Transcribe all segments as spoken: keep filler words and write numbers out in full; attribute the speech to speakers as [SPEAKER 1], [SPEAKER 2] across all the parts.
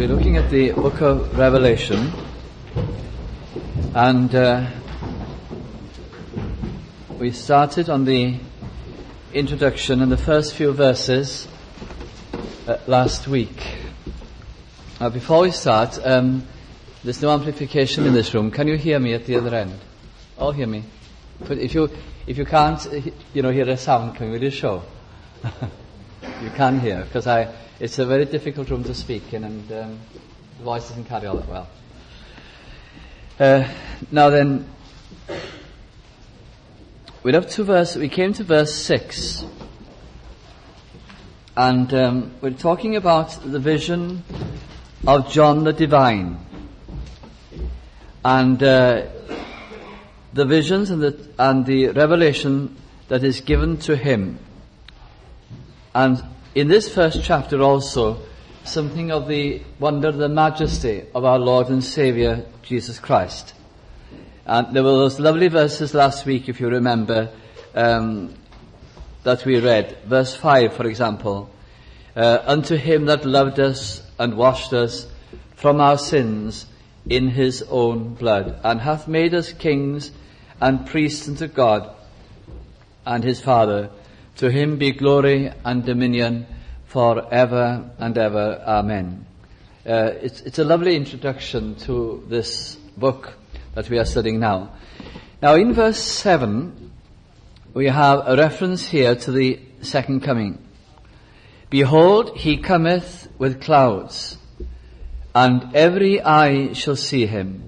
[SPEAKER 1] we're looking at the book of Revelation, and uh, we started on the introduction and the first few verses uh, last week. Now, before we start, um, there's no amplification in this room. Can you hear me at the other end? All hear me? But if you if you can't, you know, hear a sound coming, will you show? You can hear, because I. It's a very difficult room to speak in, and um, the voice doesn't carry all that well. Uh, now then, we're up to verse. We came to verse six, and um, we're talking about the vision of John the Divine, and uh, the visions and the and the revelation that is given to him, and in this first chapter also, something of the wonder, the majesty of our Lord and Saviour, Jesus Christ. And there were those lovely verses last week, if you remember, um, that we read. Verse five, for example. Uh, Unto him that loved us and washed us from our sins in his own blood, and hath made us kings and priests unto God and his Father. To him be glory and dominion for ever and ever. Amen. Uh, it's, it's a lovely introduction to this book that we are studying now. Now, in verse seven, we have a reference here to the second coming. Behold, he cometh with clouds, and every eye shall see him,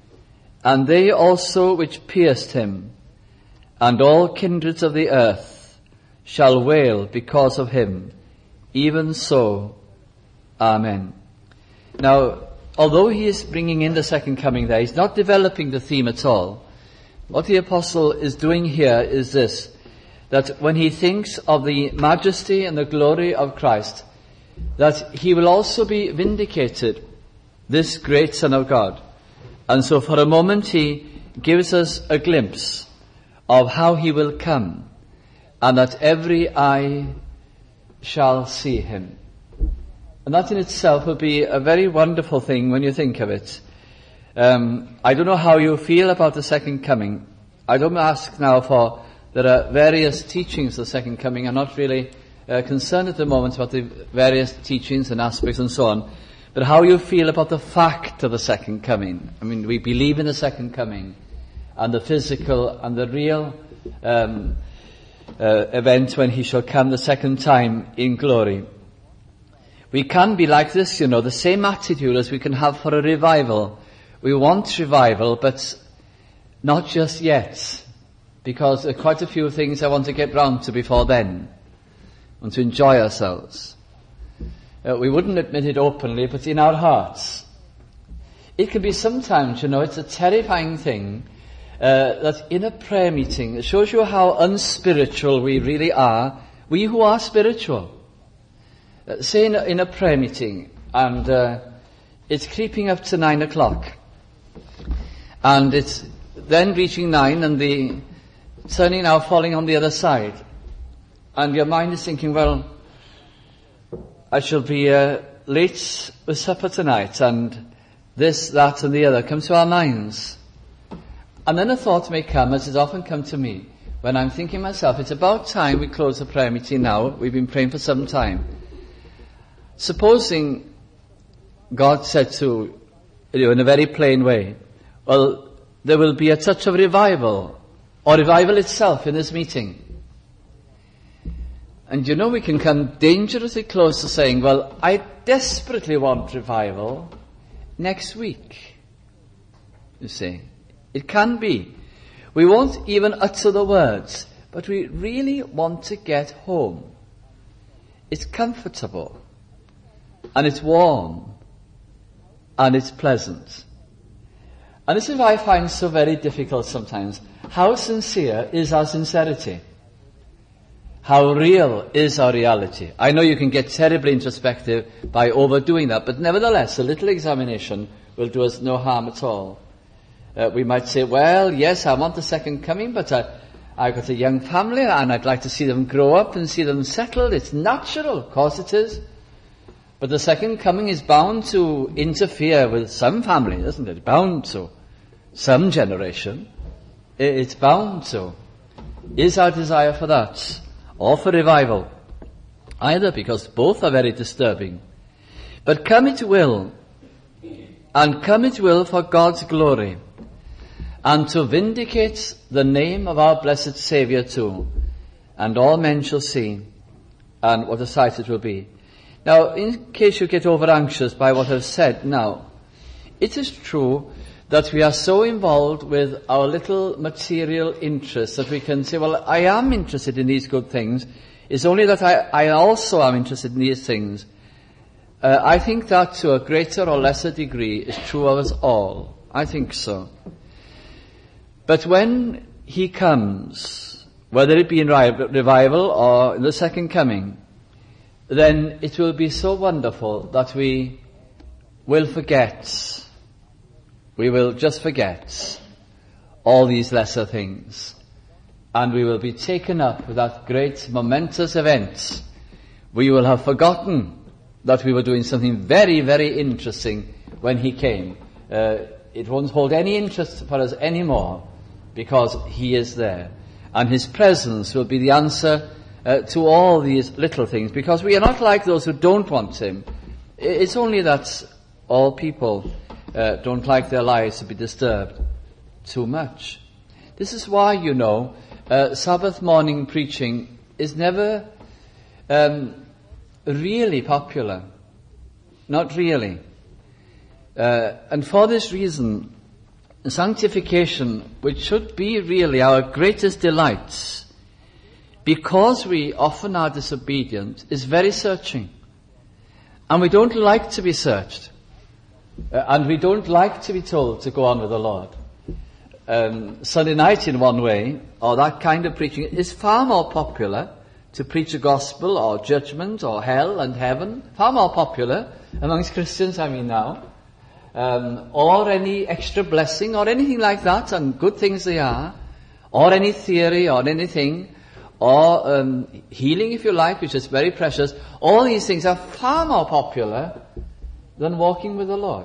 [SPEAKER 1] and they also which pierced him, and all kindreds of the earth shall wail because of him. Even so, Amen. Now, although he is bringing in the second coming there, he's not developing the theme at all. What the apostle is doing here is this, that when he thinks of the majesty and the glory of Christ, that he will also be vindicated, this great Son of God. And so for a moment he gives us a glimpse of how he will come, and that every eye shall see him. And that in itself will be a very wonderful thing when you think of it. Um, I don't know how you feel about the second coming. I don't ask now for, there are various teachings of the second coming. I'm not really uh, concerned at the moment about the various teachings and aspects and so on. But how you feel about the fact of the second coming. I mean, we believe in the second coming, and the physical and the real um Uh, event when he shall come the second time in glory. We can be like this, you know, the same attitude as we can have for a revival. We want revival, but not just yet, because there are quite a few things I want to get round to before then, and to enjoy ourselves. Uh, we wouldn't admit it openly, but in our hearts. It can be sometimes, you know, it's a terrifying thing, Uh, that in a prayer meeting, it shows you how unspiritual we really are, we who are spiritual. Uh, say in a, in a prayer meeting, and uh, it's creeping up to nine o'clock, and it's then reaching nine, and the turning now falling on the other side, and your mind is thinking, well, I shall be uh, late with supper tonight, and this, that, and the other comes to our minds. And then a thought may come, as has often come to me, when I'm thinking myself, it's about time we close the prayer meeting now. We've been praying for some time. Supposing God said to you in a very plain way, well, there will be a touch of revival, or revival itself in this meeting. And you know, we can come dangerously close to saying, well, I desperately want revival next week. You see. It can be. We won't even utter the words, but we really want to get home. It's comfortable, and it's warm, and it's pleasant. And this is what I find so very difficult sometimes. How sincere is our sincerity? How real is our reality? I know you can get terribly introspective by overdoing that, but nevertheless, a little examination will do us no harm at all. Uh, we might say, well, yes, I want the second coming, but I, I've got a young family and I'd like to see them grow up and see them settled. It's natural, of course it is. But the second coming is bound to interfere with some family, isn't it? Bound to. Some generation. It's bound to. Is our desire for that? Or for revival? Either, because both are very disturbing. But come it will. And come it will for God's glory. And to vindicate the name of our blessed Saviour too. And all men shall see. And what a sight it will be. Now, in case you get over anxious by what I've said now, it is true that we are so involved with our little material interests that we can say, well, I am interested in these good things. It's only that I, I also am interested in these things. Uh, I think that to a greater or lesser degree is true of us all. I think so. But when he comes, whether it be in revival or in the second coming, then it will be so wonderful that we will forget, we will just forget all these lesser things. And we will be taken up with that great momentous event. We will have forgotten that we were doing something very, very interesting when he came. Uh, it won't hold any interest for us anymore because he is there. And his presence will be the answer Uh, to all these little things, because we are not like those who don't want him. It's only that all people uh, don't like their lives to be disturbed too much. This is why, you know, uh, Sabbath morning preaching is never um, really popular. Not really. Uh, and for this reason, sanctification, which should be really our greatest delight, because we often are disobedient, is very searching. And we don't like to be searched. Uh, and we don't like to be told to go on with the Lord. Um, Sunday night in one way, or that kind of preaching, is far more popular to preach a gospel or judgment or hell and heaven. Far more popular amongst Christians, I mean now. Um, or any extra blessing or anything like that, and good things they are. Or any theory or anything. Or um, healing, if you like, which is very precious. All these things are far more popular than walking with the Lord.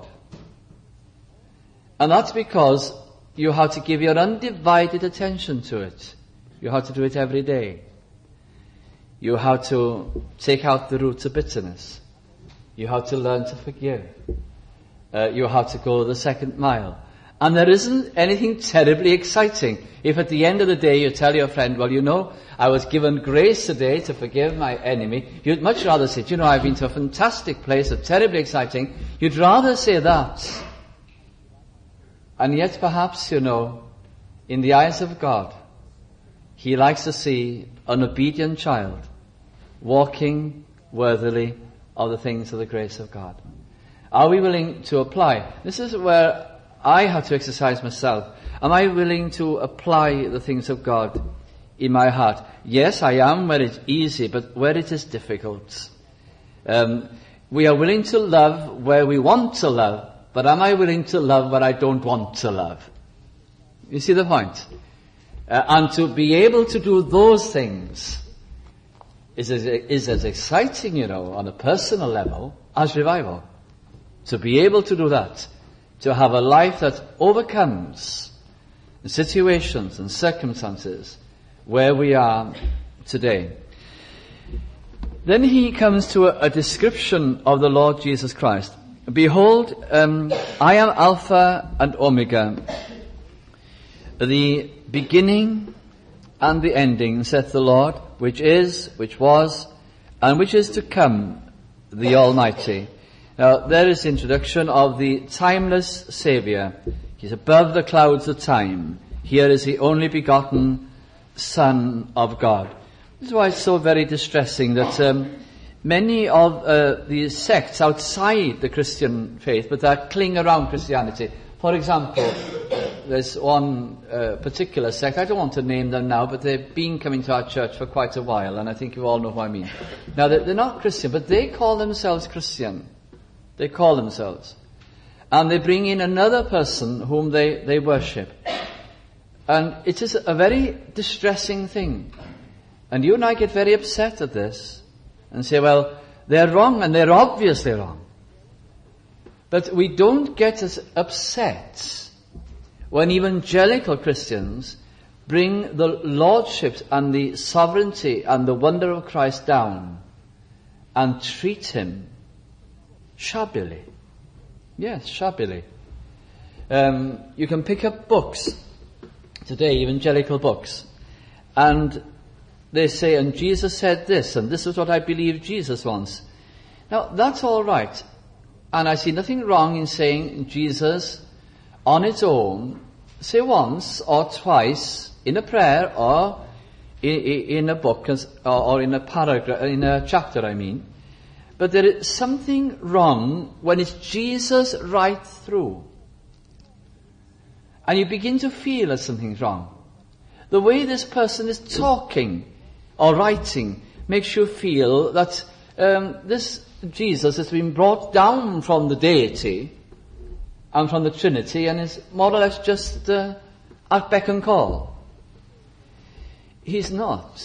[SPEAKER 1] And that's because you have to give your undivided attention to it. You have to do it every day. You have to take out the roots of bitterness. You have to learn to forgive. Uh, you have to go the second mile. And there isn't anything terribly exciting if at the end of the day you tell your friend, well, you know, I was given grace today to forgive my enemy. You'd much rather say, you know, I've been to a fantastic place, it's terribly exciting. You'd rather say that. And yet perhaps, you know, in the eyes of God, he likes to see an obedient child walking worthily of the things of the grace of God. Are we willing to apply? This is where I have to exercise myself. Am I willing to apply the things of God in my heart? Yes, I am where it's easy, but where it is difficult. Um, we are willing to love where we want to love, but am I willing to love where I don't want to love? You see the point? Uh, and to be able to do those things is as, is as exciting, you know, on a personal level as revival. To be able to do that. To have a life that overcomes the situations and circumstances where we are today. Then he comes to a, a description of the Lord Jesus Christ. Behold, um, I am Alpha and Omega, the beginning and the ending, saith the Lord, which is, which was, and which is to come, the Almighty. Now, there is the introduction of the timeless Saviour. He's above the clouds of time. Here is the only begotten Son of God. This is why it's so very distressing that um, many of uh, the sects outside the Christian faith, but that cling around Christianity. For example, there's one uh, particular sect, I don't want to name them now, but they've been coming to our church for quite a while, and I think you all know who I mean. Now, they're, they're not Christian, but they call themselves Christian. They call themselves. And they bring in another person whom they, they worship. And it is a very distressing thing. And you and I get very upset at this and say, well, they're wrong, and they're obviously wrong. But we don't get as upset when evangelical Christians bring the lordship and the sovereignty and the wonder of Christ down and treat him shabbily. Yes, shabbily. Um, you can pick up books today, evangelical books, and they say, and Jesus said this, and this is what I believe Jesus wants. Now, that's all right. And I see nothing wrong in saying Jesus, on its own, say once or twice in a prayer or in a book or in a paragraph, in a chapter, I mean. But there is something wrong when it's Jesus right through. And you begin to feel that something's wrong. The way this person is talking or writing makes you feel that um, this Jesus has been brought down from the deity and from the Trinity and is more or less just uh, at beck and call. He's not.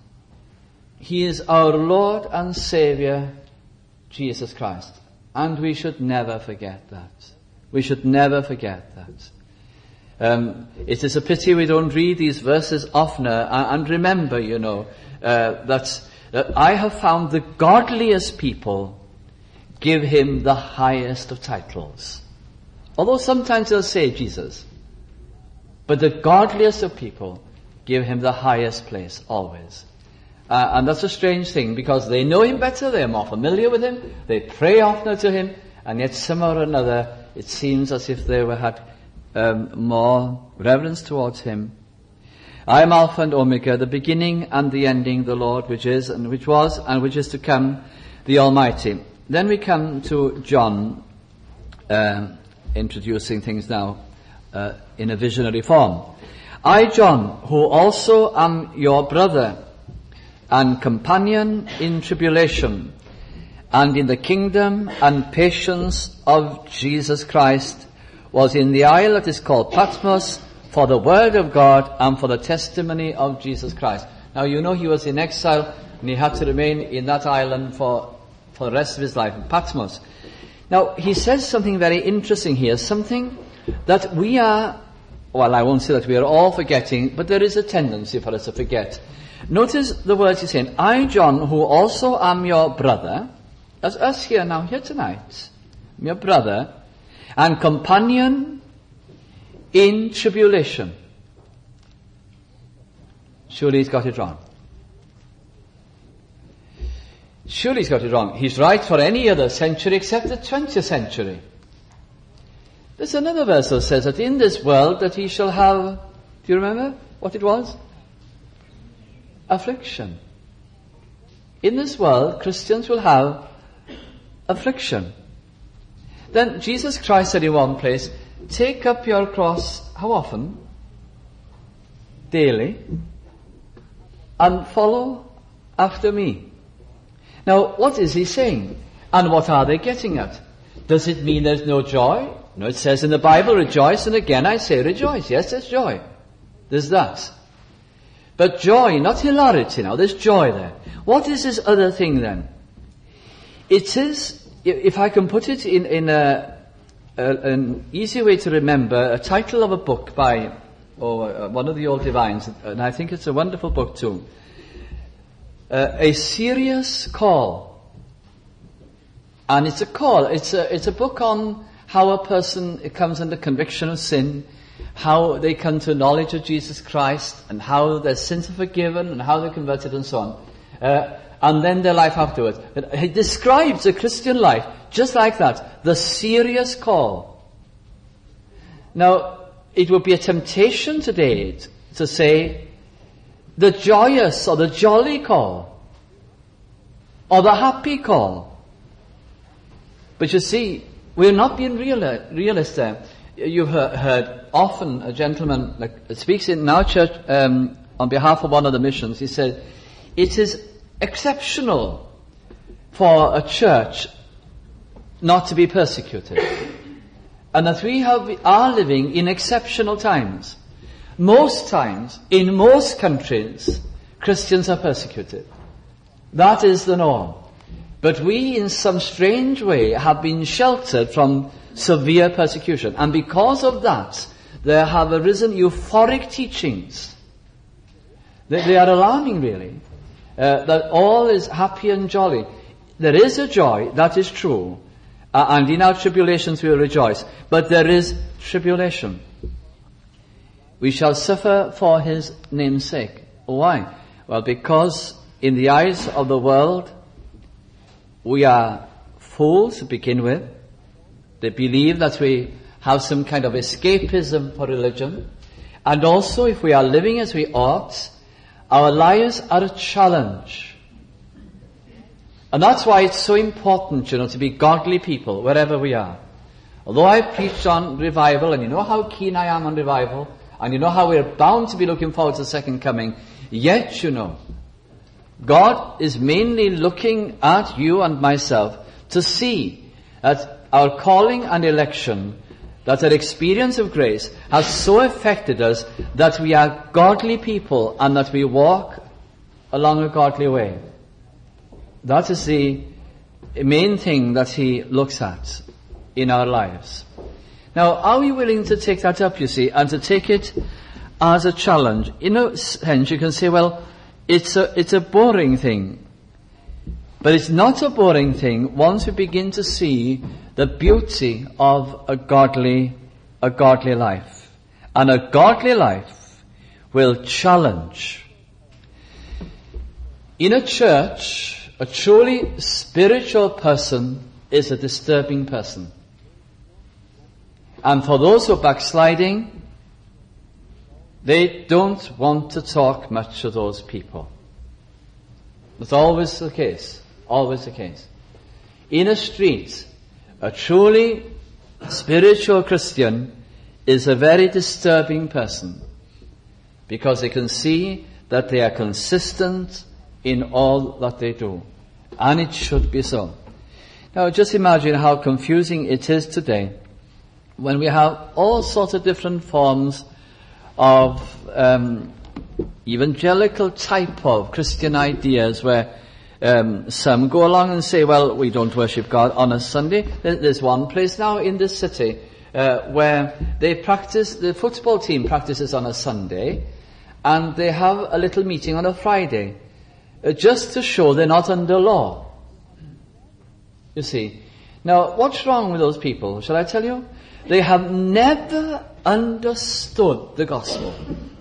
[SPEAKER 1] He is our Lord and Saviour, Jesus Christ. And we should never forget that. We should never forget that. Um, it is a pity we don't read these verses oftener and, and remember, you know, uh, that, that I have found the godliest people give him the highest of titles. Although sometimes they'll say Jesus. But the godliest of people give him the highest place, always. Uh, and that's a strange thing, because they know him better, they're more familiar with him, they pray oftener to him, and yet somehow or another it seems as if they were had um, more reverence towards him. I am Alpha and Omega, the beginning and the ending, the Lord, which is, and which was, and which is to come, the Almighty. Then we come to John, uh, introducing things now uh, in a visionary form. I, John, who also am your brother and companion in tribulation and in the kingdom and patience of Jesus Christ, was in the isle that is called Patmos for the word of God and for the testimony of Jesus Christ. Now, you know he was in exile and he had to remain in that island for, for the rest of his life, in Patmos. Now, he says something very interesting here, something that we are, well, I won't say that we are all forgetting, but there is a tendency for us to forget. Notice the words he's saying, I, John, who also am your brother, that's us here now, here tonight, your brother, and companion in tribulation. Surely he's got it wrong. Surely he's got it wrong. He's right for any other century except the twentieth century. There's another verse that says that in this world that he shall have, do you remember what it was? Affliction. In this world, Christians will have affliction. Then Jesus Christ said in one place, take up your cross, how often? Daily. And follow after me. Now, what is he saying? And what are they getting at? Does it mean there's no joy? No, it says in the Bible, rejoice, and again I say rejoice. Yes, there's joy. There's that. But joy, not hilarity now, there's joy there. What is this other thing then? It is, if I can put it in, in a, a, an easy way to remember, a title of a book by or one of the old divines, and I think it's a wonderful book too. Uh, a serious call. And it's a call. It's a, it's a book on how a person comes under conviction of sin, how they come to knowledge of Jesus Christ, and how their sins are forgiven, and how they're converted, and so on. Uh, and then their life afterwards. It describes the Christian life just like that. The serious call. Now, it would be a temptation today to say the joyous or the jolly call, or the happy call. But you see, we're not being real, realist there. You've heard often a gentleman like, speaks in our church um, on behalf of one of the missions. He said, it is exceptional for a church not to be persecuted. And that we have, are living in exceptional times. Most times, in most countries, Christians are persecuted. That is the norm. But we, in some strange way, have been sheltered from severe persecution. And because of that, there have arisen euphoric teachings. They, they are alarming, really. Uh, that all is happy and jolly. There is a joy, that is true. Uh, and in our tribulations we will rejoice. But there is tribulation. We shall suffer for his name's sake. Why? Well, because in the eyes of the world, we are fools to begin with. They believe that we have some kind of escapism for religion. And also, if we are living as we ought, our lives are a challenge. And that's why it's so important, you know, to be godly people wherever we are. Although I've preached on revival, and you know how keen I am on revival, and you know how we're bound to be looking forward to the second coming, yet, you know, God is mainly looking at you and myself to see that our calling and election, that our experience of grace has so affected us that we are godly people and that we walk along a godly way. That is the main thing that he looks at in our lives. Now, are we willing to take that up, you see, and to take it as a challenge? In a sense, you can say, well, it's a, it's a boring thing. But it's not a boring thing once we begin to see the beauty of a godly, a godly life. And a godly life will challenge. In a church, a truly spiritual person is a disturbing person. And for those who are backsliding, they don't want to talk much to those people. That's always the case. Always the case. In a street, a truly spiritual Christian is a very disturbing person, because they can see that they are consistent in all that they do. And it should be so. Now just imagine how confusing it is today when we have all sorts of different forms of um, evangelical type of Christian ideas, where um, some go along and say, well, we don't worship God on a Sunday. There's one place now in this city uh, where they practice, the football team practices on a Sunday, and they have a little meeting on a Friday, uh, just to show they're not under law. You see. Now, what's wrong with those people? Shall I tell you? They have never understood the gospel.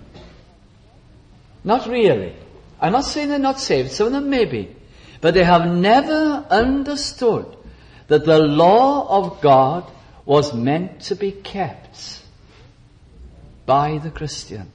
[SPEAKER 1] Not really. I'm not saying they're not saved. Some of them may be. But they have never understood that the law of God was meant to be kept by the Christian.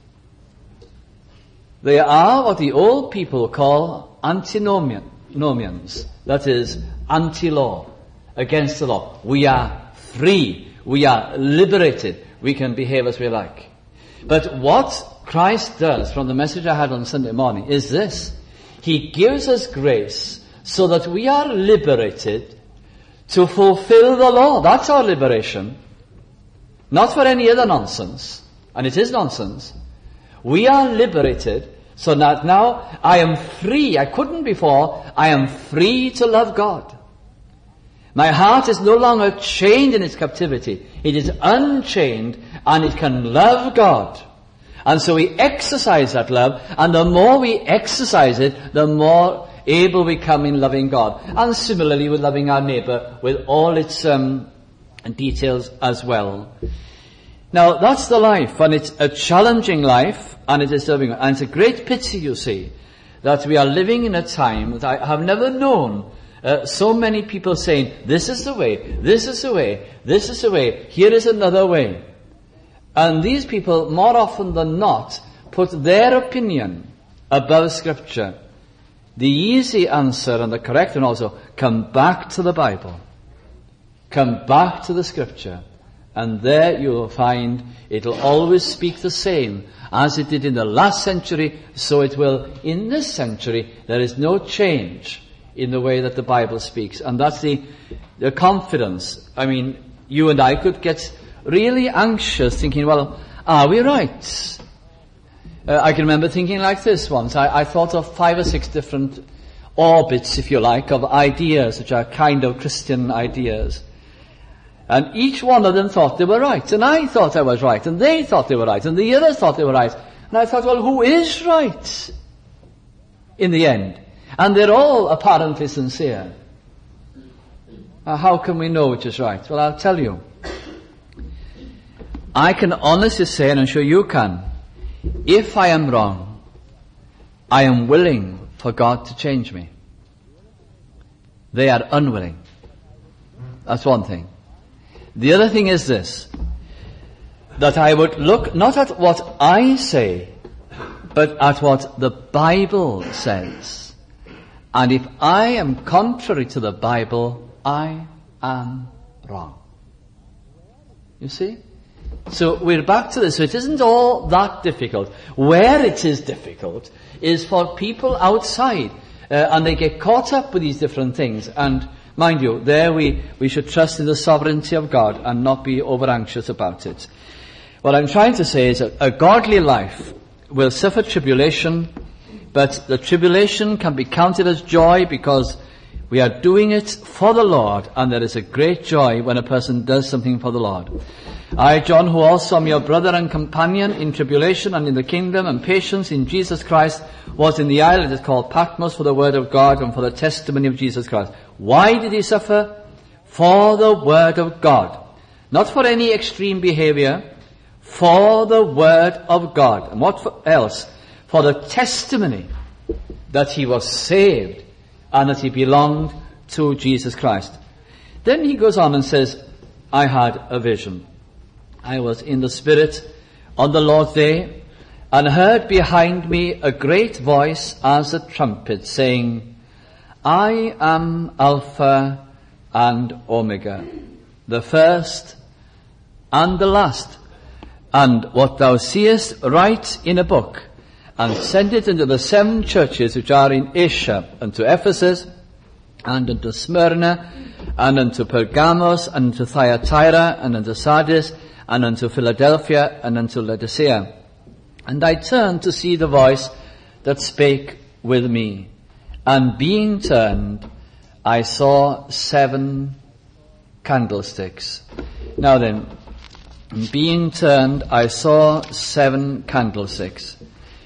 [SPEAKER 1] They are what the old people call antinomians. That is, anti-law, against the law. We are free. We are liberated. We can behave as we like. But what Christ does, from the message I had on Sunday morning, is this. He gives us grace so that we are liberated to fulfill the law. That's our liberation. Not for any other nonsense. And it is nonsense. We are liberated so that now I am free. I couldn't before. I am free to love God. My heart is no longer chained in its captivity. It is unchained and it can love God. And so we exercise that love, and the more we exercise it, the more able we come in loving God. And similarly with loving our neighbour with all its um, details as well. Now that's the life, and it's a challenging life, and it is serving. And it's a great pity, you see, that we are living in a time that I have never known Uh, so many people saying, this is the way, this is the way, this is the way, here is another way. And these people, more often than not, put their opinion above Scripture. The easy answer and the correct one also, come back to the Bible. Come back to the Scripture. And there you will find it will always speak the same. As it did in the last century, so it will in this century. There is no change in the way that the Bible speaks. And that's the, the confidence. I mean, you and I could get really anxious thinking, well, are we right? Uh, I can remember thinking like this once. I, I thought of five or six different orbits, if you like, of ideas which are kind of Christian ideas. And each one of them thought they were right, and I thought I was right, and they thought they were right, and the others thought they were right. And I thought, well, who is right in the end? And they're all apparently sincere. Now, how can we know which is right? Well, I'll tell you. I can honestly say, and I'm sure you can, if I am wrong, I am willing for God to change me. They are unwilling. That's one thing. The other thing is this, that I would look not at what I say, but at what the Bible says. And if I am contrary to the Bible, I am wrong. You see? So we're back to this. So it isn't all that difficult. Where it is difficult is for people outside, uh, and they get caught up with these different things. And mind you, there we, we should trust in the sovereignty of God and not be over anxious about it. What I'm trying to say is that a godly life will suffer tribulation, but the tribulation can be counted as joy because we are doing it for the Lord, and there is a great joy when a person does something for the Lord. I, John, who also am your brother and companion in tribulation and in the kingdom and patience in Jesus Christ, was in the isle that is called Patmos for the word of God and for the testimony of Jesus Christ. Why did he suffer? For the word of God. Not for any extreme behavior, for the word of God. And what for else? For the testimony that he was saved and that he belonged to Jesus Christ. Then he goes on and says, I had a vision. I was in the Spirit on the Lord's day, and heard behind me a great voice as a trumpet, saying, I am Alpha and Omega, the first and the last. And what thou seest, write in a book, and send it into the seven churches which are in Asia, unto Ephesus, and unto Smyrna, and unto Pergamos, and unto Thyatira, and unto Sardis, and unto Philadelphia, and unto Laodicea. And I turned to see the voice that spake with me. And being turned, I saw seven candlesticks. Now then, being turned, I saw seven candlesticks.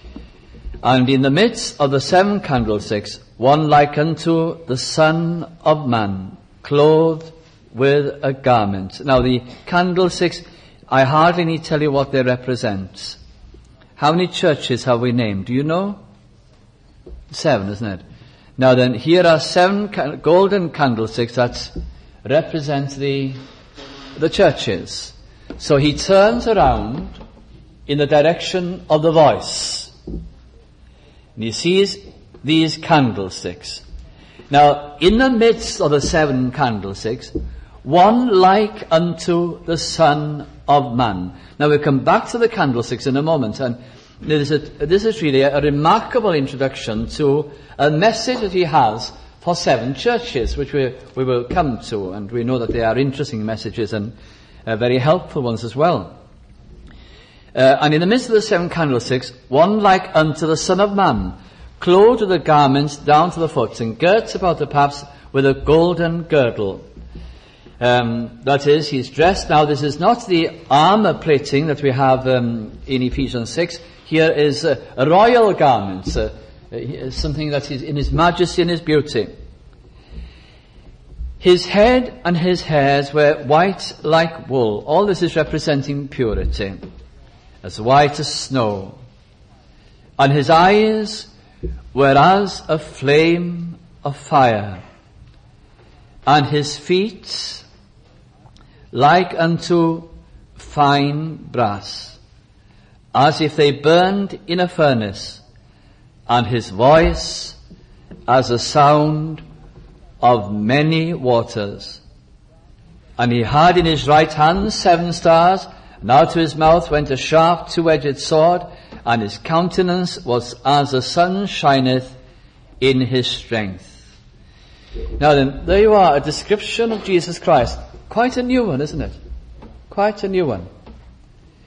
[SPEAKER 1] And in the midst of the seven candlesticks, one like unto the Son of Man, clothed with a garment. Now the candlesticks, I hardly need tell you what they represent. How many churches have we named? Do you know? Seven, isn't it? Now then, here are seven ca- golden candlesticks that represent the, the churches. So he turns around in the direction of the voice. And he sees these candlesticks. Now, in the midst of the seven candlesticks, one like unto the Son of Man. Now we'll come back to the candlesticks in a moment, and this is, a, this is really a, a remarkable introduction to a message that he has for seven churches, which we, we will come to, and we know that they are interesting messages and uh, very helpful ones as well. Uh, and in the midst of the seven candlesticks, one like unto the Son of Man, clothed with the garments down to the foot, and girt about the paps with a golden girdle. Um, that is, he's dressed. Now, this is not the armor plating that we have um, in Ephesians six. Here is uh, a royal garment, uh, uh, something that is in his majesty and his beauty. His head and his hairs were white like wool. All this is representing purity, as white as snow. And his eyes were as a flame of fire, and his feet like unto fine brass, as if they burned in a furnace, and his voice as a sound of many waters. And he had in his right hand seven stars, and out of his mouth went a sharp two-edged sword, and his countenance was as the sun shineth in his strength. Now then, there you are, a description of Jesus Christ. Quite a new one, isn't it? Quite a new one.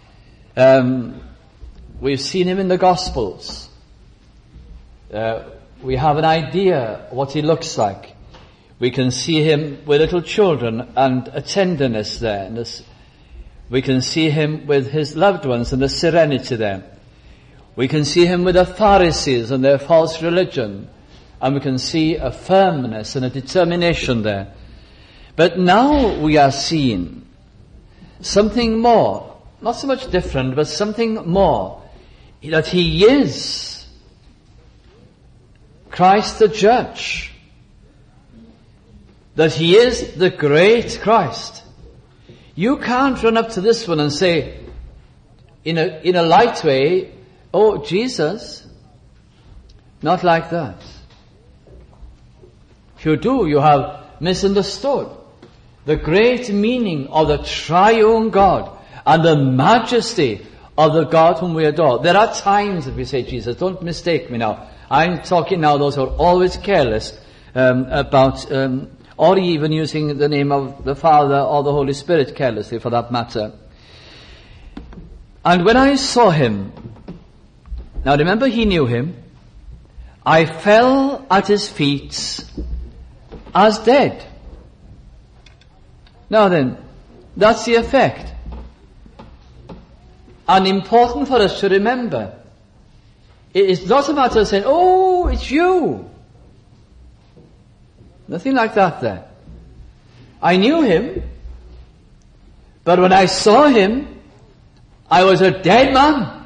[SPEAKER 1] Um, we've seen him in the Gospels. Uh, we have an idea what he looks like. We can see him with little children and a tenderness there. And this, we can see him with his loved ones and a serenity there. We can see him with the Pharisees and their false religion. And we can see a firmness and a determination there. But now we are seeing something more. Not so much different, but something more. That he is Christ the Judge. That he is the great Christ. You can't run up to this one and say, in a, in a light way, oh, Jesus. Not like that. If you do, you have misunderstood the great meaning of the triune God and the majesty of the God whom we adore. There are times that we say Jesus. Don't mistake me now. I'm talking now those who are always careless um, about, um, or even using the name of the Father or the Holy Spirit carelessly for that matter. And when I saw him, now remember he knew him, I fell at his feet as dead. Now then, that's the effect. And important for us to remember. It is not a matter of saying, oh, it's you. Nothing like that there. I knew him, but when I saw him, I was a dead man.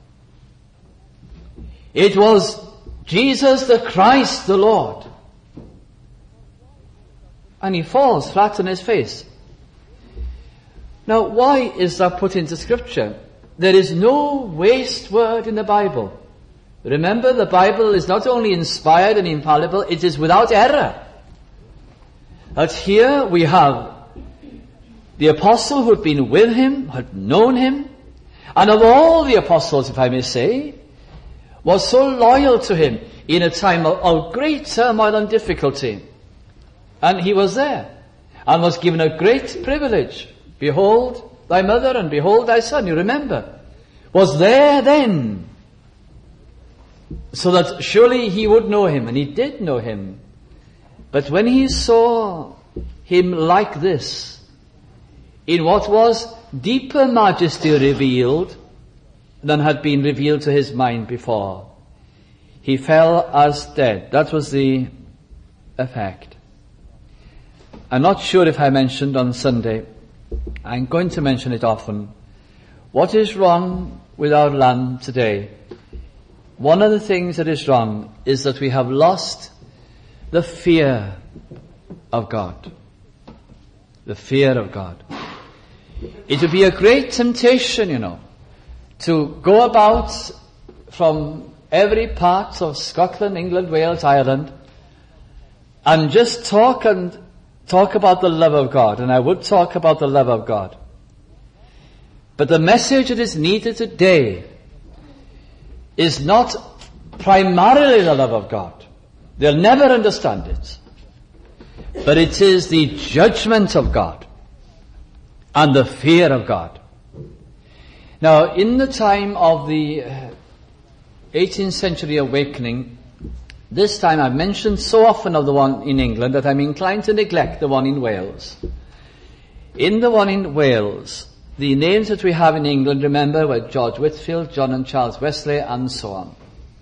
[SPEAKER 1] It was Jesus the Christ the Lord. And he falls flat on his face. Now, why is that put into Scripture? There is no waste word in the Bible. Remember, the Bible is not only inspired and infallible, it is without error. That here we have the apostle who had been with him, had known him, and of all the apostles, if I may say, was so loyal to him in a time of, of great turmoil and difficulty. And he was there, and was given a great privilege. Behold thy mother, and behold thy son, you remember, was there then. So that surely he would know him, and he did know him. But when he saw him like this, in what was deeper majesty revealed than had been revealed to his mind before, he fell as dead. That was the effect. I'm not sure if I mentioned on Sunday, I'm going to mention it often, what is wrong with our land today. One of the things that is wrong is that we have lost the fear of God. The fear of God. It would be a great temptation, you know, to go about from every part of Scotland, England, Wales, Ireland, and just talk and talk about the love of God. And I would talk about the love of God. But the message that is needed today is not primarily the love of God. They'll never understand it. But it is the judgment of God and the fear of God. Now, in the time of the eighteenth century awakening, this time I've mentioned so often of the one in England that I'm inclined to neglect the one in Wales. In the one in Wales, the names that we have in England, remember, were George Whitefield, John and Charles Wesley, and so on.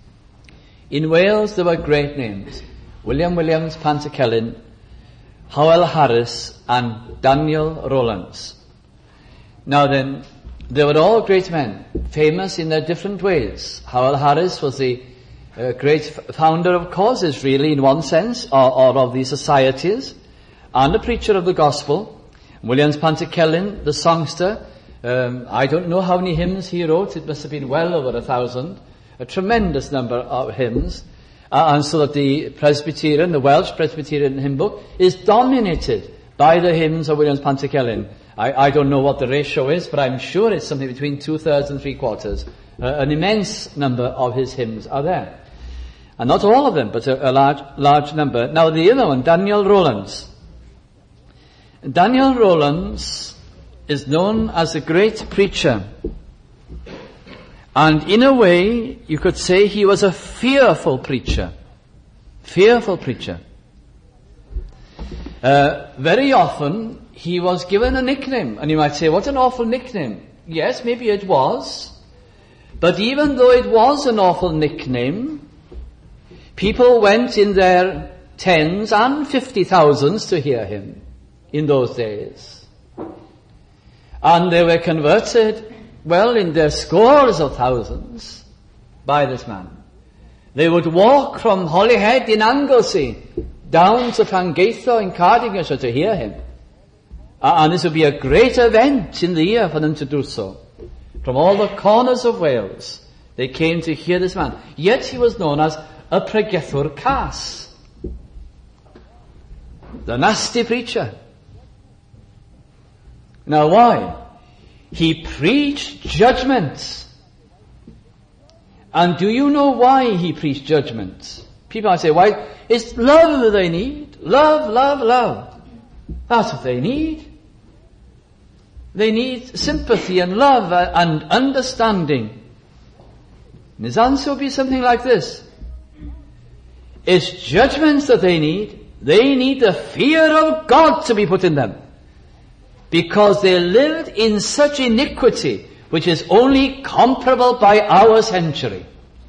[SPEAKER 1] In Wales, there were great names. William Williams, Pantycelyn, Howell Harris, and Daniel Rowlands. Now then, they were all great men, famous in their different ways. Howell Harris was the uh, great founder of causes, really, in one sense, or, or of these societies, and a preacher of the gospel. Williams Pantycelyn, the songster, um, I don't know how many hymns he wrote. It must have been well over a thousand. A tremendous number of hymns. Uh, and so that the Presbyterian, the Welsh Presbyterian hymn book, is dominated by the hymns of Williams Pantycelyn. I, I don't know what the ratio is, but I'm sure it's something between two-thirds and three-quarters. Uh, an immense number of his hymns are there. And not all of them, but a, a large, large number. Now the other one, Daniel Rowlands. Daniel Rowlands is known as a great preacher. And in a way, you could say he was a fearful preacher. fearful preacher. Uh, very often he was given a nickname, and you might say, what an awful nickname. Yes, maybe it was. But even though it was an awful nickname, people went in their tens and fifty thousands to hear him in those days. And they were converted, well, in their scores of thousands by this man. They would walk from Holyhead in Anglesey down to Llangeitho in Cardiganshire to hear him. Uh, and this would be a great event in the year for them to do so. From all the corners of Wales, they came to hear this man. Yet he was known as a pregethwr cas, the nasty preacher. Now why? He preached judgment. And do you know why he preached judgment? People might say, why? It's love that they need. Love, love, love. That's what they need. They need sympathy and love and understanding. And his answer would be something like this. It's judgments that they need. They need the fear of God to be put in them. Because they lived in such iniquity, which is only comparable by our century.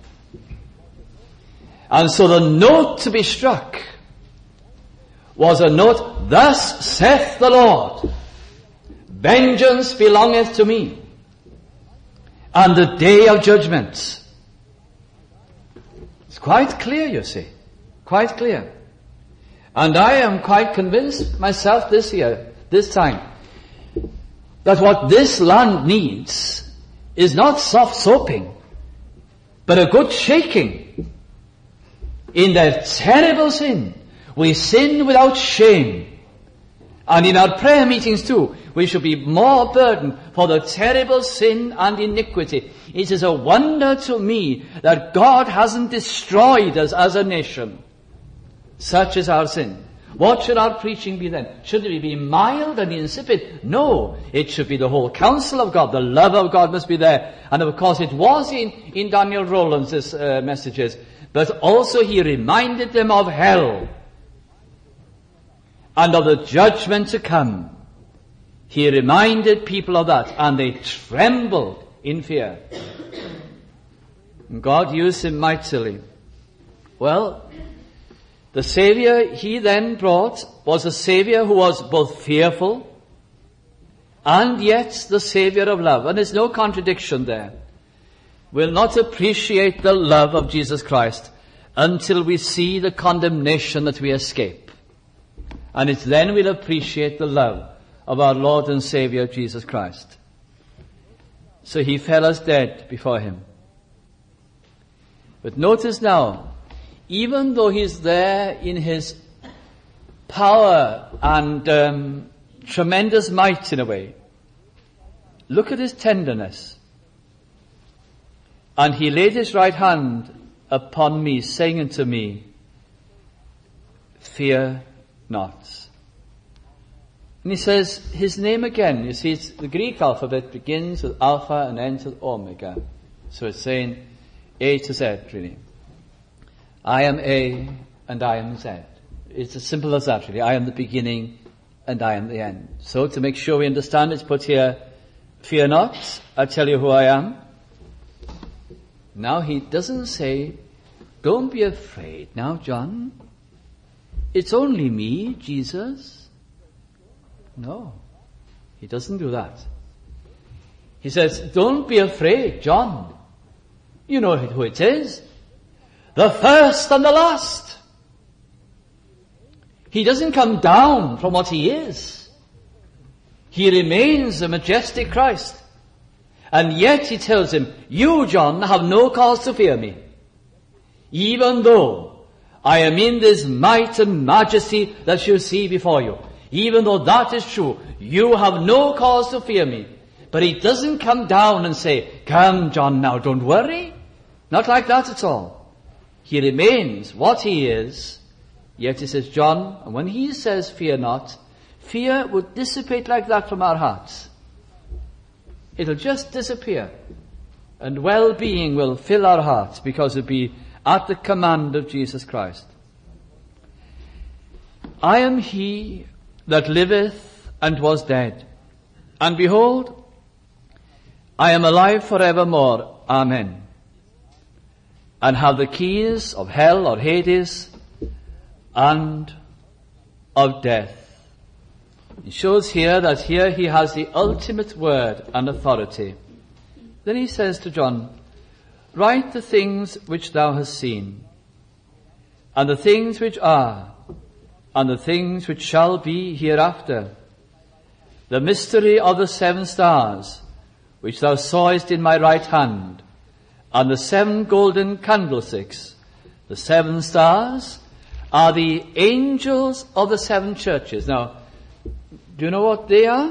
[SPEAKER 1] And so the note to be struck was a note, thus saith the Lord, vengeance belongeth to me, and the day of judgment. It's quite clear, you see. Quite clear. And I am quite convinced myself this year, this time, that what this land needs is not soft soaping, but a good shaking. In their terrible sin, we sin without shame. And in our prayer meetings too, we should be more burdened for the terrible sin and iniquity. It is a wonder to me that God hasn't destroyed us as a nation. Such is our sin. What should our preaching be then? Should it be mild and insipid? No, it should be the whole counsel of God. The love of God must be there. And of course it was in, in Daniel Rowland's uh, messages. But also he reminded them of hell and of the judgment to come. He reminded people of that, and they trembled in fear. And God used him mightily. Well, the Saviour he then brought was a Saviour who was both fearful and yet the Saviour of love. And there's no contradiction there. We'll not appreciate the love of Jesus Christ until we see the condemnation that we escape. And it's then we'll appreciate the love of our Lord and Saviour Jesus Christ. So he fell as dead before him. But notice now, even though he's there in his power and um, tremendous might in a way, look at his tenderness. And he laid his right hand upon me, saying unto me, fear not. And he says his name again. You see, it's, the Greek alphabet begins with Alpha and ends with Omega. So it's saying A to Z, really. I am A and I am Z. It's as simple as that, really. I am the beginning and I am the end. So to make sure we understand, it's put here, fear not, I tell you who I am. Now he doesn't say, don't be afraid now, John. It's only me, Jesus. No, he doesn't do that. He says, don't be afraid, John. You know who it is. The first and the last. He doesn't come down from what he is. He remains the majestic Christ. And yet he tells him, you, John, have no cause to fear me. Even though I am in this might and majesty that you see before you. Even though that is true, you have no cause to fear me. But he doesn't come down and say, come, John, now, don't worry. Not like that at all. He remains what he is. Yet he says, John, and when he says fear not, fear would dissipate like that from our hearts. It'll just disappear. And well-being will fill our hearts because it'll be at the command of Jesus Christ. I am he that liveth and was dead, and behold, I am alive forevermore. Amen. And have the keys of hell or Hades and of death. He shows here that here he has the ultimate word and authority. Then he says to John, write the things which thou hast seen, and the things which are, and the things which shall be hereafter. The mystery of the seven stars, which thou sawest in my right hand, and the seven golden candlesticks. The seven stars are the angels of the seven churches. Now, do you know what they are?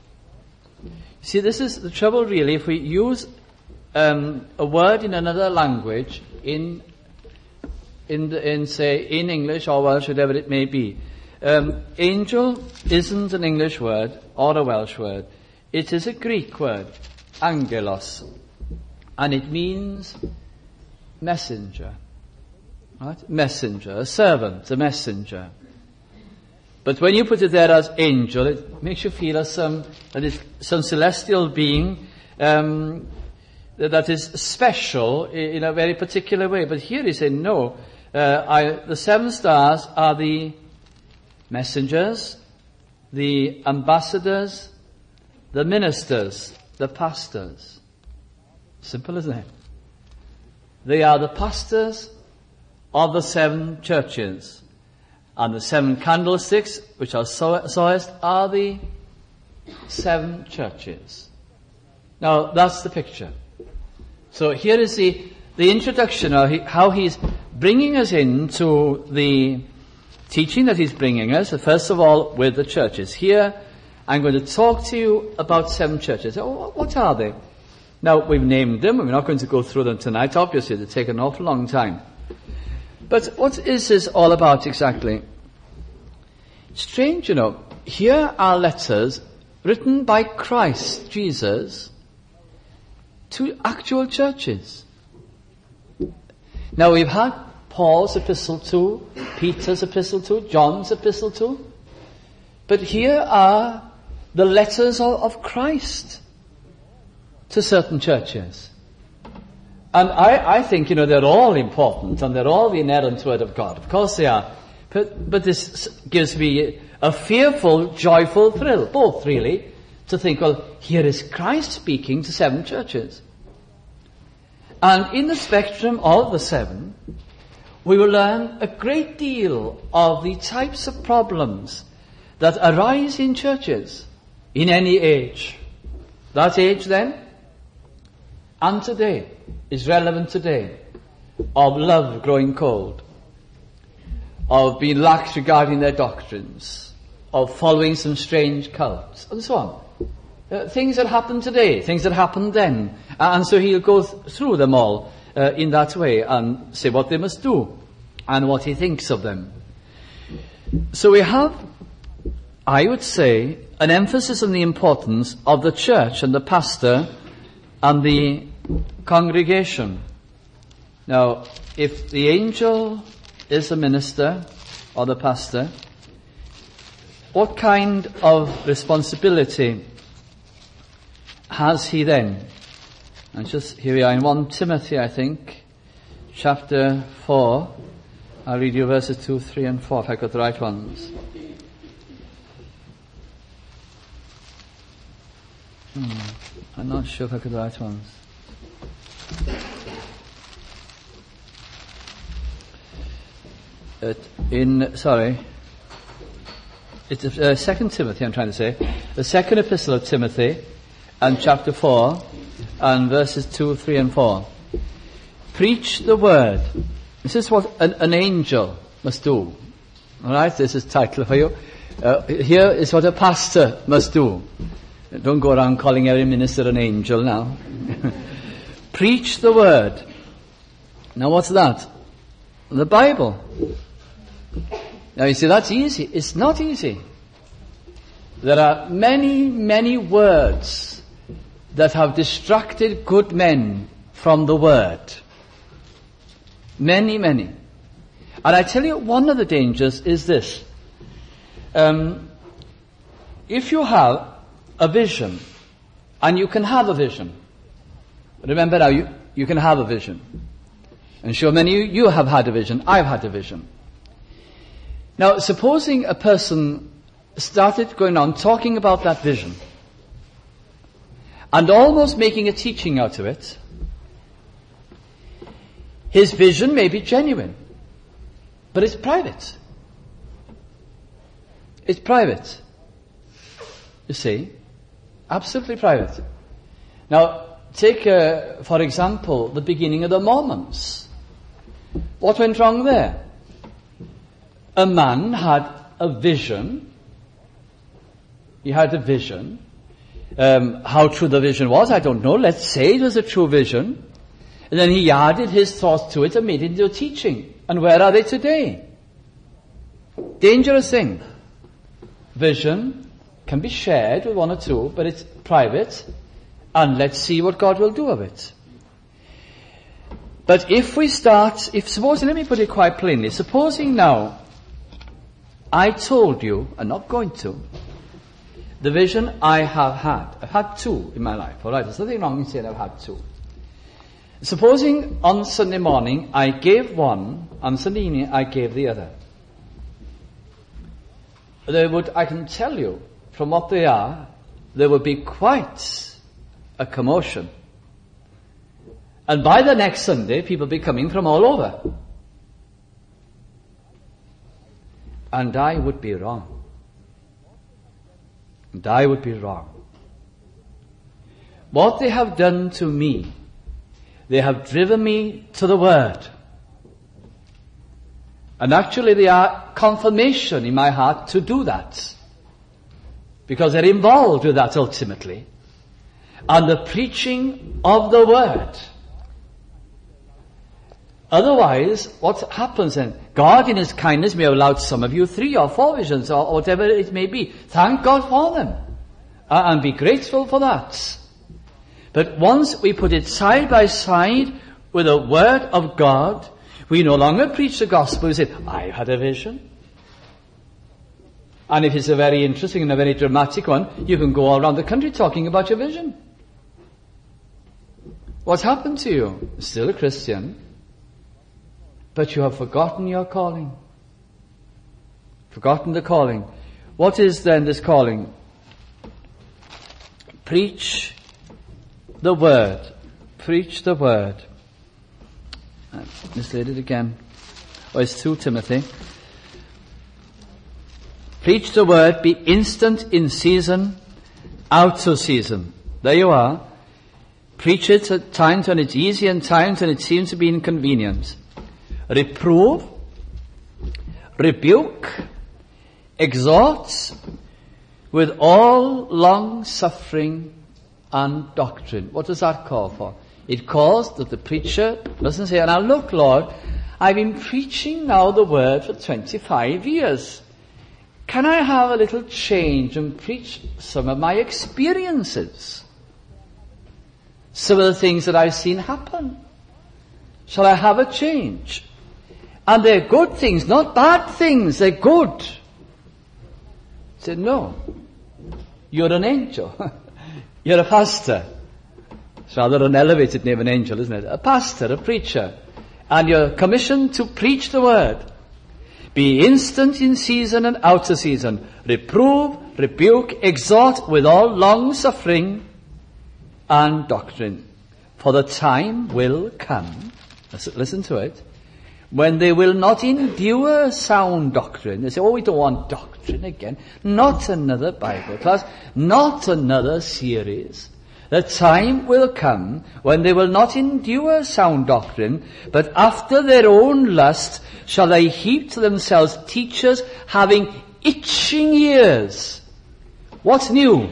[SPEAKER 1] See, this is the trouble really. If we use um, a word in another language, in, in, the, in say, in English or Welsh, whatever it may be, um, angel isn't an English word or a Welsh word. It is a Greek word, angelos, and it means messenger. Right? Messenger, a servant, a messenger. But when you put it there as angel, it makes you feel as some, that is some celestial being, um, that is special in a very particular way. But here he said, no, uh, I, the seven stars are the messengers, the ambassadors, the ministers, the pastors. Simple, isn't it? They are the pastors of the seven churches. And the seven candlesticks, which are sawest, are the seven churches. Now, that's the picture. So here is the, the introduction of he, how he's bringing us into the teaching that he's bringing us, first of all, with the churches. Here, I'm going to talk to you about seven churches. Oh, what are they? Now, we've named them, and we're not going to go through them tonight. Obviously, they take an awful long time. But what is this all about exactly? Strange, you know. Here are letters written by Christ Jesus to actual churches. Now, we've had Paul's epistle to, Peter's epistle to, John's epistle to. But here are the letters of, of Christ to certain churches. And I, I think, you know, they're all important and they're all the inerrant word of God. Of course they are. But, but this gives me a fearful, joyful thrill, both really, to think, well, here is Christ speaking to seven churches. And in the spectrum of the seven, we will learn a great deal of the types of problems that arise in churches in any age. That age then, and today, is relevant today, of love growing cold, of being lax regarding their doctrines, of following some strange cults, and so on. Uh, things that happen today, things that happened then. And so he'll go th- through them all uh, in that way and say what they must do and what he thinks of them. So we have, I would say, an emphasis on the importance of the church and the pastor and the congregation. Now, if the angel is the minister or the pastor, what kind of responsibility has he then? And just here we are in First Timothy, I think, chapter four. I'll read you verses two, three, and four if I got the right ones. Hmm. I'm not sure if I got the right ones. It, in sorry, it's uh, Second Timothy. I'm trying to say the second epistle of Timothy, and chapter four, and verses two, three, and four. Preach the word. This is what an, an angel must do. All right, this is title for you. Uh, here is what a pastor must do. Don't go around calling every minister an angel now. Preach the word. Now, what's that? The Bible. Now, you see, that's easy. It's not easy. There are many, many words that have distracted good men from the word. Many, many. And I tell you, one of the dangers is this. Um, if you have a vision, and you can have a vision, remember now, you, you can have a vision. I'm sure many of you have had a vision. I've had a vision. Now, supposing a person started going on talking about that vision and almost making a teaching out of it, his vision may be genuine, but it's private. It's private. You see? Absolutely private. Now, take, uh, for example, the beginning of the Mormons. What went wrong there? A man had a vision. He had a vision. Um, how true the vision was, I don't know. Let's say it was a true vision. And then he added his thoughts to it and made it into a teaching. And where are they today? Dangerous thing. Vision can be shared with one or two, but it's private. And let's see what God will do of it. But if we start, if supposing, let me put it quite plainly, supposing now I told you, I'm not going to, the vision I have had. I've had two in my life, alright? There's nothing wrong in saying I've had two. Supposing on Sunday morning I gave one, on Sunday evening I gave the other. There would, I can tell you, from what they are, there would be quite a commotion. And by the next Sunday, people be coming from all over. And I would be wrong. And I would be wrong. What they have done to me, they have driven me to the Word. And actually they are confirmation in my heart to do that. Because they're involved with that ultimately. And the preaching of the Word. Otherwise, what happens then? God in His kindness may have allowed some of you three or four visions or whatever it may be. Thank God for them. Uh, and be grateful for that. But once we put it side by side with the Word of God, we no longer preach the gospel. We say, I had a vision. And if it's a very interesting and a very dramatic one, you can go all around the country talking about your vision. What's happened to you? Still a Christian. But you have forgotten your calling. Forgotten the calling. What is then this calling? Preach the Word. Preach the Word. I mislaid it again. Oh, it's two Timothy. Preach the Word, be instant in season, out of season. There you are. Preach it at times when it's easy and times when it seems to be inconvenient. Reprove, rebuke, exhort with all long suffering and doctrine. What does that call for? It calls that the preacher doesn't say, now look, Lord, I've been preaching now the Word for twenty-five years. Can I have a little change and preach some of my experiences? Some of the things that I've seen happen. Shall I have a change? And they're good things, not bad things, they're good. He said, no. You're an angel. You're a pastor. It's rather an elevated name, an angel, isn't it? A pastor, a preacher. And you're commissioned to preach the Word. Be instant in season and out of season. Reprove, rebuke, exhort with all long suffering and doctrine. For the time will come, listen to it, when they will not endure sound doctrine. They say, oh, we don't want doctrine again. Not another Bible class. Not another series. The time will come when they will not endure sound doctrine, but after their own lust shall they heap to themselves teachers having itching ears. What's new?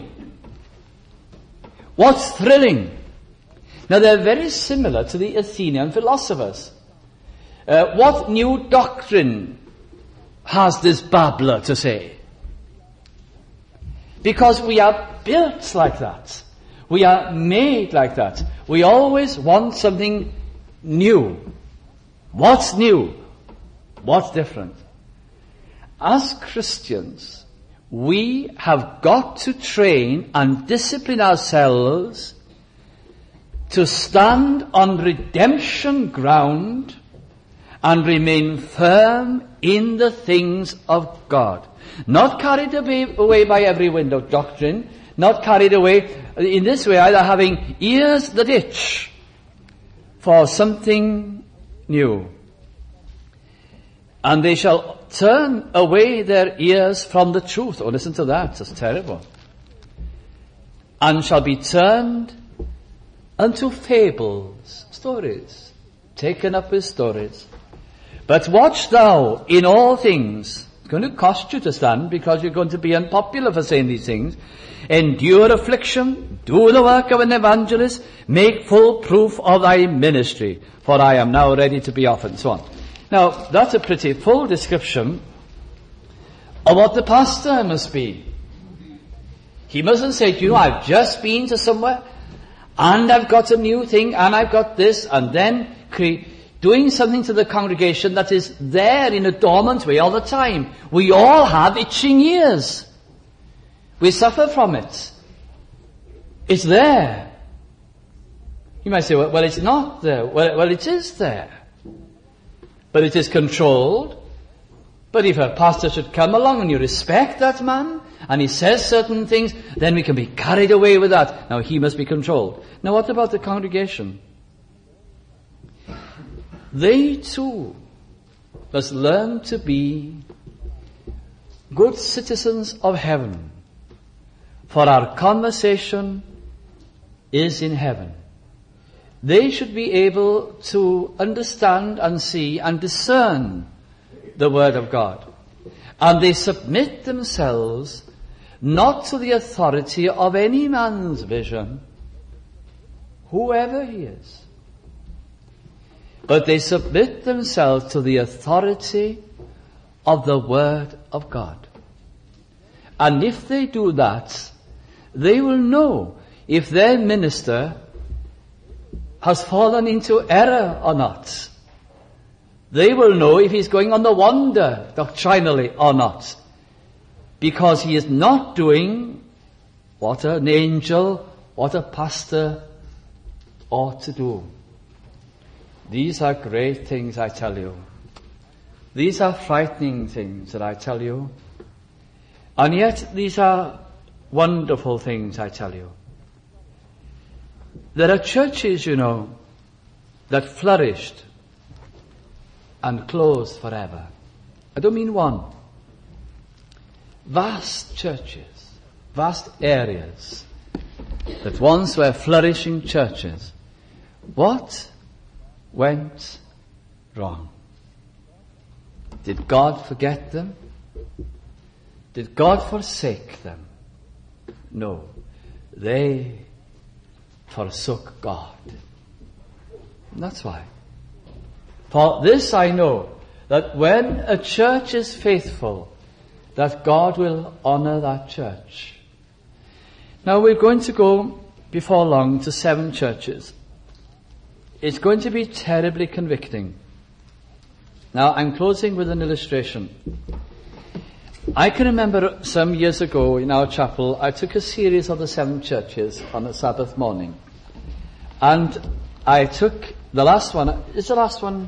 [SPEAKER 1] What's thrilling? Now they're very similar to the Athenian philosophers. Uh, what new doctrine has this babbler to say? Because we are built like that. We are made like that. We always want something new. What's new? What's different? As Christians, we have got to train and discipline ourselves to stand on redemption ground and remain firm in the things of God. Not carried away, away by every wind of doctrine, not carried away in this way, either having ears that itch for something new. And they shall turn away their ears from the truth. Oh, listen to that, that's terrible. And shall be turned unto fables, stories, taken up with stories. But watch thou in all things. It's going to cost you to stand because you're going to be unpopular for saying these things. Endure affliction, do the work of an evangelist, make full proof of thy ministry, for I am now ready to be offered, and so on. Now, that's a pretty full description of what the pastor must be. He mustn't say, you know, I've just been to somewhere, and I've got a new thing, and I've got this, and then cre- doing something to the congregation that is there in a dormant way all the time. We all have itching ears. We suffer from it. It's there. You might say, well, well it's not there. Well, well, it is there. But it is controlled. But if a pastor should come along and you respect that man, and he says certain things, then we can be carried away with that. Now, he must be controlled. Now, what about the congregation? They too must learn to be good citizens of heaven. For our conversation is in heaven. They should be able to understand and see and discern the Word of God. And they submit themselves not to the authority of any man's vision, whoever he is, but they submit themselves to the authority of the Word of God. And if they do that, they will know if their minister has fallen into error or not. They will know if he's going on the wander doctrinally or not, because he is not doing what an angel, what a pastor ought to do. These are great things, I tell you. These are frightening things that I tell you. And yet these are wonderful things, I tell you. There are churches, you know, that flourished and closed forever. I don't mean one. Vast churches, vast areas that once were flourishing churches. What went wrong? Did God forget them? Did God forsake them? No. They forsook God. And that's why. For this I know, that when a church is faithful, that God will honor that church. Now we're going to go before long to seven churches. It's going to be terribly convicting. Now I'm closing with an illustration. I can remember some years ago in our chapel, I took a series of the seven churches on a Sabbath morning. And I took the last one. Is the last one?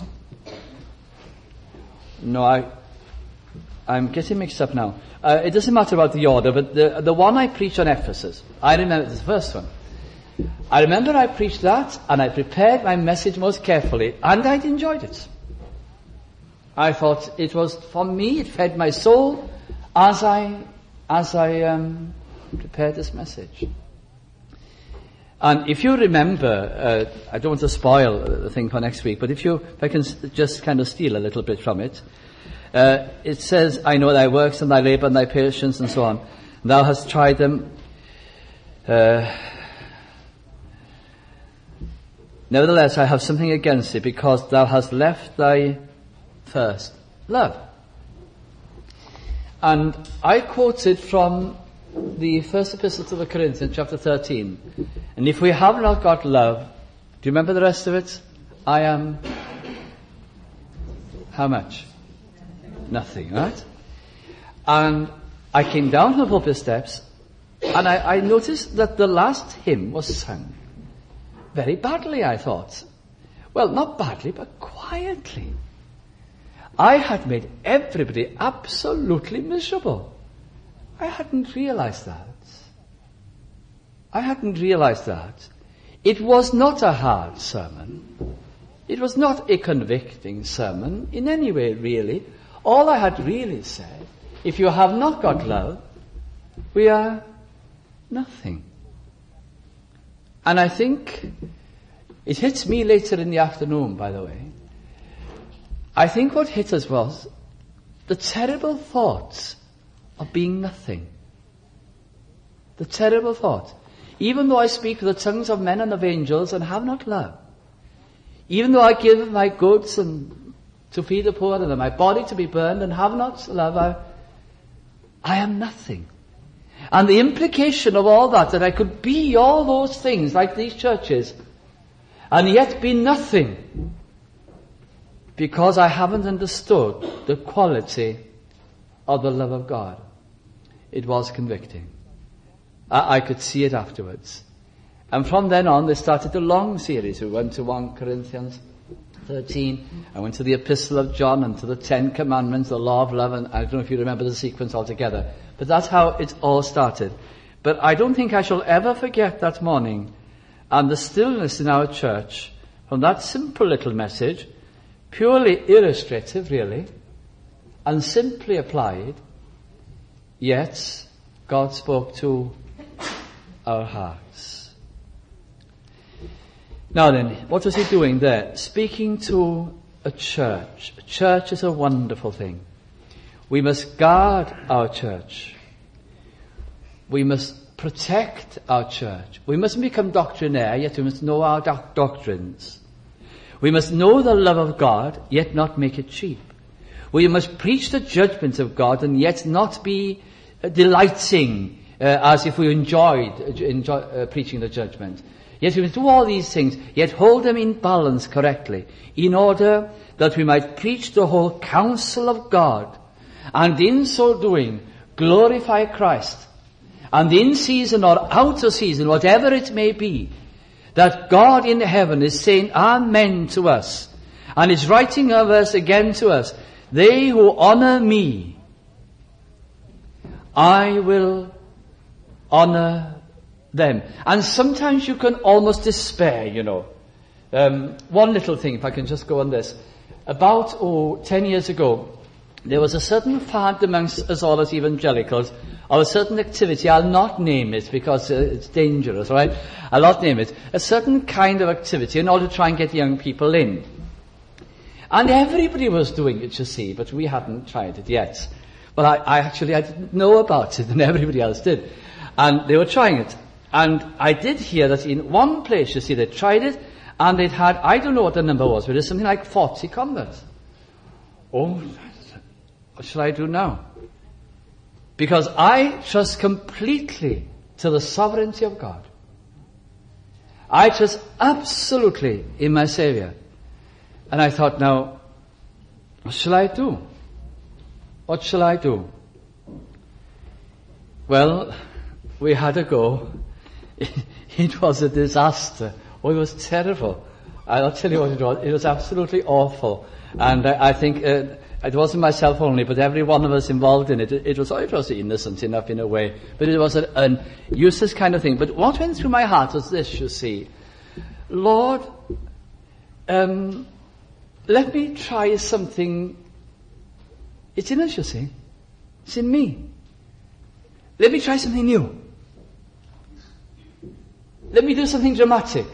[SPEAKER 1] No, I, I'm getting mixed up now. Uh, it doesn't matter about the order, but the, the one I preached on Ephesus, I remember the first one. I remember I preached that, and I prepared my message most carefully, and I enjoyed it. I thought it was, for me, it fed my soul as I, as I um, prepared this message. And if you remember, uh, I don't want to spoil the thing for next week, but if you, if I can just kind of steal a little bit from it, uh, it says, I know thy works and thy labor and thy patience and so on. Thou hast tried them. Uh, Nevertheless, I have something against thee, because thou hast left thy first love. And I quoted from the first epistle to the Corinthians, chapter thirteen. And if we have not got love, do you remember the rest of it? I am how much? Nothing, right? And I came down from the pulpit steps, and I, I noticed that the last hymn was sung very badly, I thought. Well, not badly, but quietly. I had made everybody absolutely miserable. I hadn't realized that. I hadn't realized that. It was not a hard sermon. It was not a convicting sermon in any way, really. All I had really said, if you have not got love, we are nothing. And I think it hits me later in the afternoon, by the way. I think what hit us was the terrible thought of being nothing. The terrible thought. Even though I speak with the tongues of men and of angels and have not love, even though I give my goods and to feed the poor and my body to be burned and have not love, I, I am nothing. And the implication of all that, that I could be all those things like these churches and yet be nothing because I haven't understood the quality of the love of God. It was convicting. I, I could see it afterwards. And from then on, they started a long series. We went to First Corinthians thirteen, I went to the Epistle of John and to the Ten Commandments, the law of love, and I don't know if you remember the sequence altogether. But that's how it all started. But I don't think I shall ever forget that morning and the stillness in our church from that simple little message, purely illustrative really, and simply applied, yet God spoke to our hearts. Now then, what was he doing there? Speaking to a church. A church is a wonderful thing. We must guard our church. We must protect our church. We mustn't become doctrinaire, yet we must know our doc- doctrines. We must know the love of God, yet not make it cheap. We must preach the judgment of God, and yet not be uh, delighting uh, as if we enjoyed uh, enjoy, uh, preaching the judgment. Yet we must do all these things, yet hold them in balance correctly, in order that we might preach the whole counsel of God, and in so doing, glorify Christ. And in season or out of season, whatever it may be, that God in heaven is saying amen to us, and is writing a verse again to us, they who honor me, I will honor them. And sometimes you can almost despair, you know. Um, one little thing, if I can just go on this. About, oh, ten years ago, there was a certain fad amongst us all as evangelicals of a certain activity. I'll not name it because uh, it's dangerous, right? I'll not name it. A certain kind of activity in order to try and get young people in. And everybody was doing it, you see, but we hadn't tried it yet. Well, I, I actually, I didn't know about it, and everybody else did. And they were trying it. And I did hear that in one place, you see, they tried it, and they'd had, I don't know what the number was, but it was something like forty converts. Oh, what shall I do now? Because I trust completely to the sovereignty of God. I trust absolutely in my Savior. And I thought, now, what shall I do? What shall I do? Well, we had to go. It was a disaster. Oh, it was terrible. I'll tell you what it was. It was absolutely awful. And I, I think uh, it wasn't myself only, but every one of us involved in it. It, it was it was innocent enough in a way, but it was an, an useless kind of thing. But what went through my heart was this, you see. Lord, um, let me try something. It's in us, you see. It's in me. Let me try something new. Let me do something dramatic.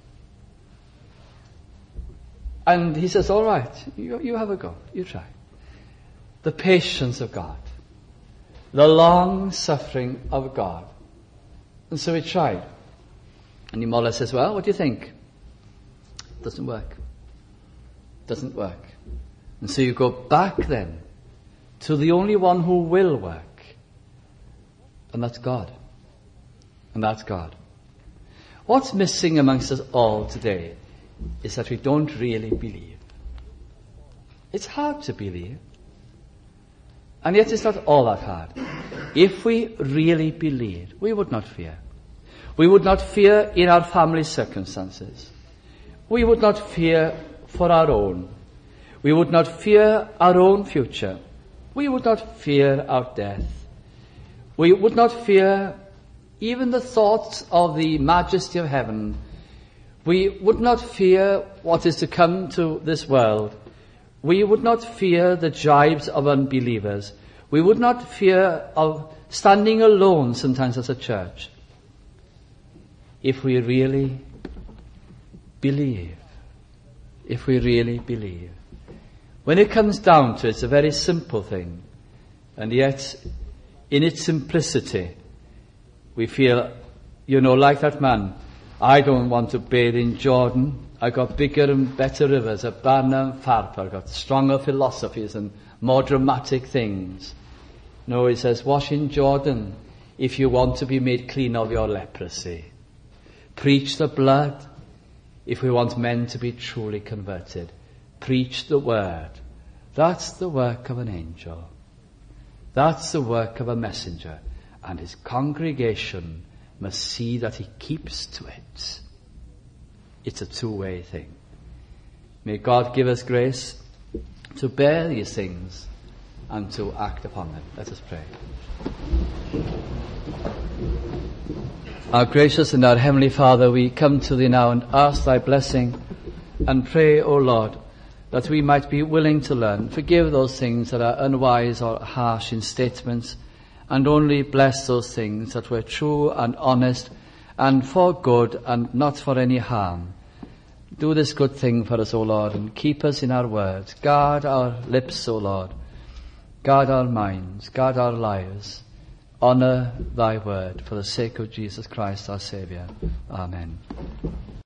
[SPEAKER 1] And he says, all right, you, you have a go. You try. The patience of God. The long suffering of God. And so he tried. And he more or less says, well, what do you think? Doesn't work. Doesn't work. And so you go back then to the only one who will work. And that's God. And that's God. What's missing amongst us all today is that we don't really believe. It's hard to believe. And yet it's not all that hard. if we really believed, we would not fear. We would not fear in our family circumstances. We would not fear for our own. We would not fear our own future. We would not fear our death. We would not fear even the thoughts of the majesty of heaven. We would not fear what is to come to this world. We would not fear the jibes of unbelievers. We would not fear of standing alone sometimes as a church. If we really believe. If we really believe. When it comes down to it, it's a very simple thing. And yet, in its simplicity, we feel, you know, like that man, I don't want to bathe in Jordan. I got bigger and better rivers at Barna and Pharpar. I got stronger philosophies and more dramatic things. No, he says, wash in Jordan if you want to be made clean of your leprosy. Preach the blood if we want men to be truly converted. Preach the word. That's the work of an angel. That's the work of a messenger. And his congregation must see that he keeps to it. It's a two-way thing. May God give us grace to bear these things and to act upon them. Let us pray. Our gracious and our heavenly Father, we come to thee now and ask thy blessing and pray, O Lord, that we might be willing to learn. Forgive those things that are unwise or harsh in statements, and only bless those things that were true and honest and for good and not for any harm. Do this good thing for us, O Lord, and keep us in our words. Guard our lips, O Lord. Guard our minds. Guard our lives. Honour thy word for the sake of Jesus Christ our Saviour. Amen.